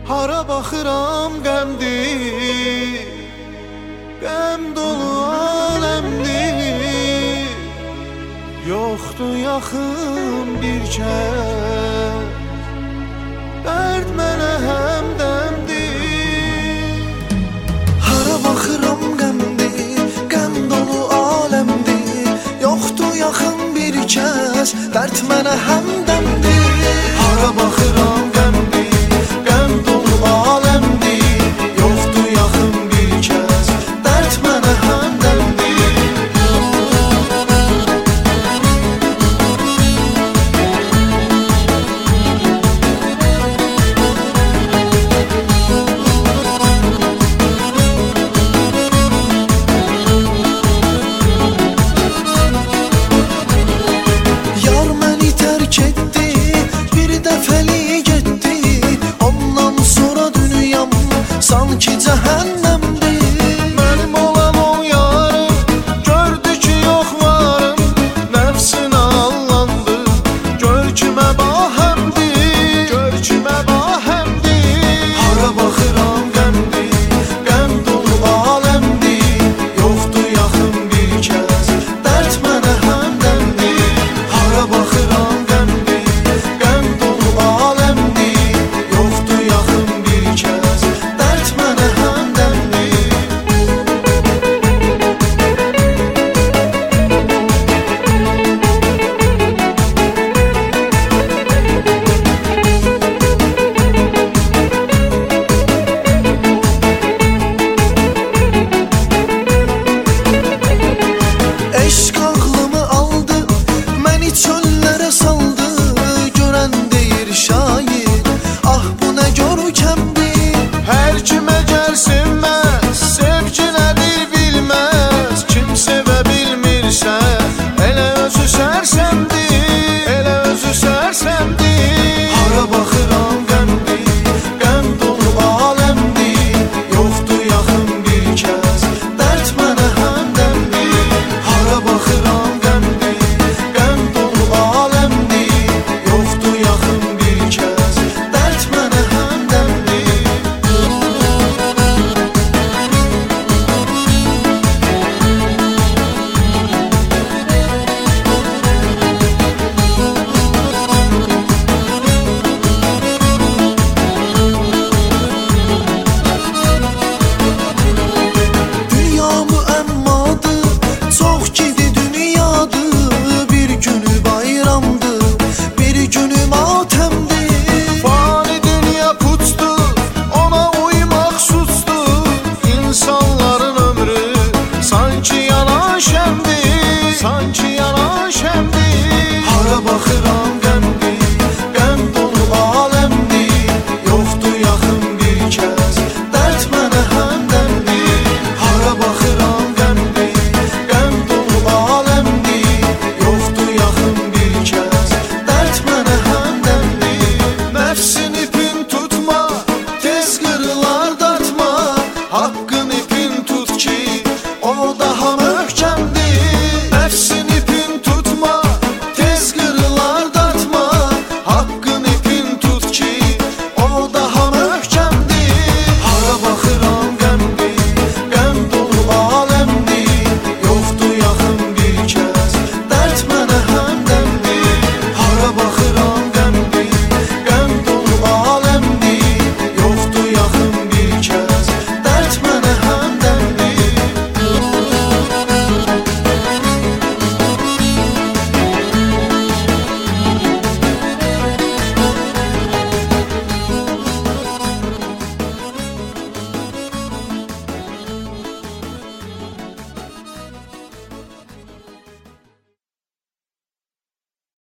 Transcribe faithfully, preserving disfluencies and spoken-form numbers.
Hara baxıram qəmdir, qəm dolu aləmdir. Yoxdur yaxın bir kəs, dərd mənə həmdəmdir. Hara baxıram qəmdir, qəm dolu aləmdir. Yoxdur yaxın bir kəs, dərd mənə həmdəmdir. Hara baxıram sanki cəhənnəmdir. Mənim olan o yarım gördü ki yox varım, nəfsinə allandı, gör kimə bahəmdir, gör kimə bahəmdir. Hara baxıram qəmdir, qəm dolu aləmdir. Yoxdur yaxın bir kəs, dərd mənə həmdəmdir. Hara baxıram qəmdir, qəm dolu aləmdir. Yoxdur yaxın bir kəs, çöllərə saldı, görən deyir şair, ah bu nə görkəmdir. Hər kimə gəlsinməz, sevgi nədir bilməz. Kim sevə bilmirsə, elə özü sərsəmdir, elə özü sərsəmdir. Hara baxıram qəmdir, qəm dolu aləmdir. Yoxdur yaxın bir kəs, dərd mənə həmdəmdir. Hara baxıram sanki yalan şəmdir. Hara baxıram